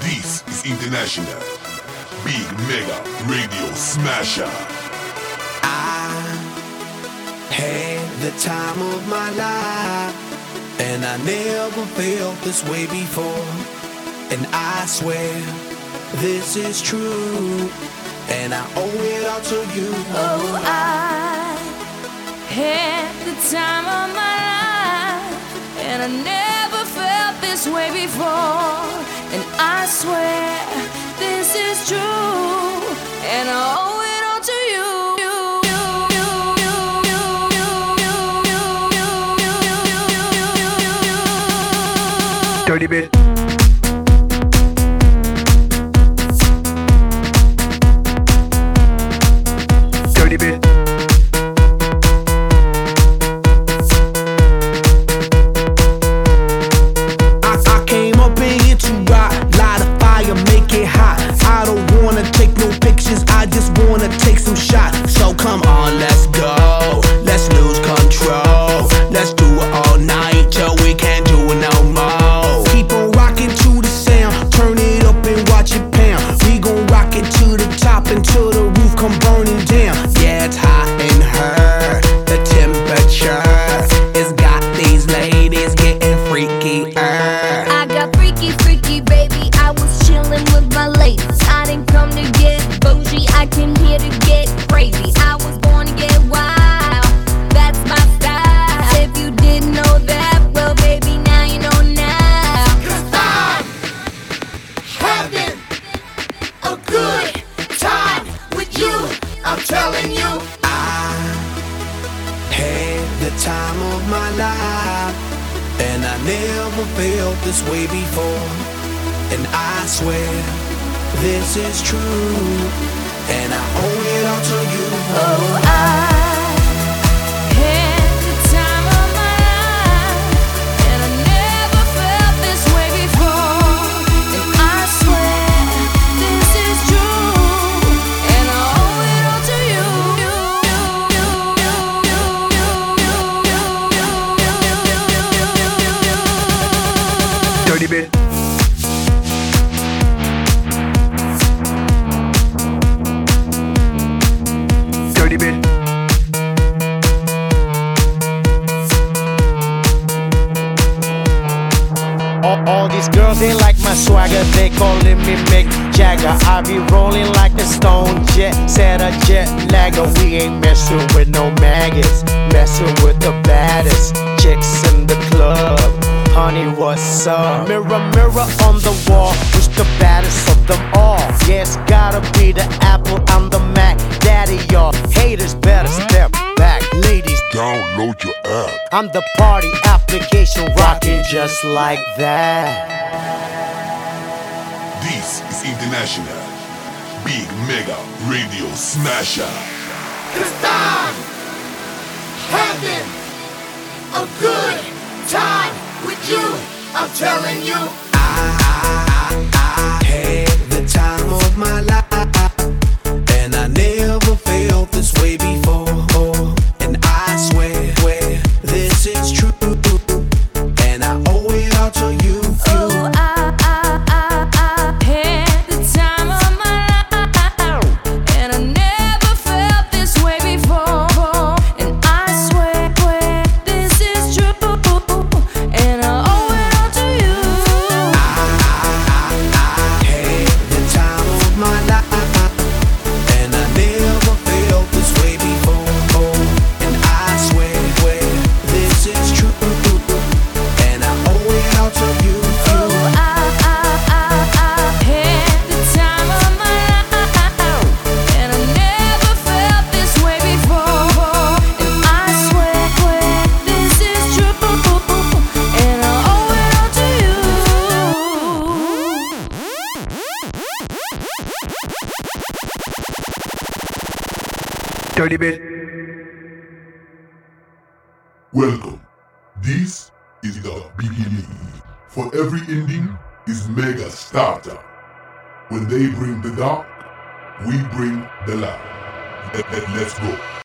This is International Big Mega Radio Smasher. I had the time of my life, and I never felt this way before. And I swear this is true, and I owe it all to you. Oh, I had the time of my life, and I never felt this way before. And I swear this is true, and I owe it all to you. Dirty bit. Dirty bit. I came up in here to rock, light a fire, make it hot. I don't wanna take no pictures, I just wanna take some shots. So come on, let's go, let's lose control. Let's do it all night till we can't do it no more. Keep on rocking to the sound, turn it up and watch it pound. We gon' rock it to the top until the roof come burning down. Yeah, it's hot in her, the temperature has got these ladies getting freaky. I got freaky, freaky, baby. I was chillin' with my ladies. I didn't come to get bougie, I came here to get crazy. I was born to get wild, that's my style. If you didn't know that, well, baby, now you know now. 'Cause I'm having a good time with you, I'm telling you. I had the time of my life, and I never felt this way before. And I swear this is true, and I owe it all to you. Oh, I had the time of my life, and I never felt this way before. And I swear this is true, and I owe it all to you. Dirty bit. Dirty bit. All these girls, they like my swagger, they calling me Mick Jagger. I be rolling like a stone jet, set a jet lagger. We ain't messing with no maggots, messing with the baddest chicks in the club. Honey, what's up? Mirror, mirror on the wall, who's the baddest of them all? Yeah, it's gotta be the Apple, I'm the Mac. Daddy, y'all haters better step back. Ladies, Download your app. I'm the party application rocking just like that. This is International Big Mega Radio Smasher. 'Cause I'm having a good time with you, I'm telling you. I had the time of my life, and I never felt this way before. And I swear this is true, and I owe it all to you. Oh, I had the time of my life, and I never felt this way before. And I swear this is true, and I owe it all to you. I had the time of my life, and I never felt this way before. And I swear this is true, and I owe it all to you. Oh, I had the time of my life, and I never felt this way before. And I swear this is true, and I owe it all to you. Dirty bit. Welcome. This is the beginning. For every ending is mega starter. When they bring the dark, we bring the light. Let's go.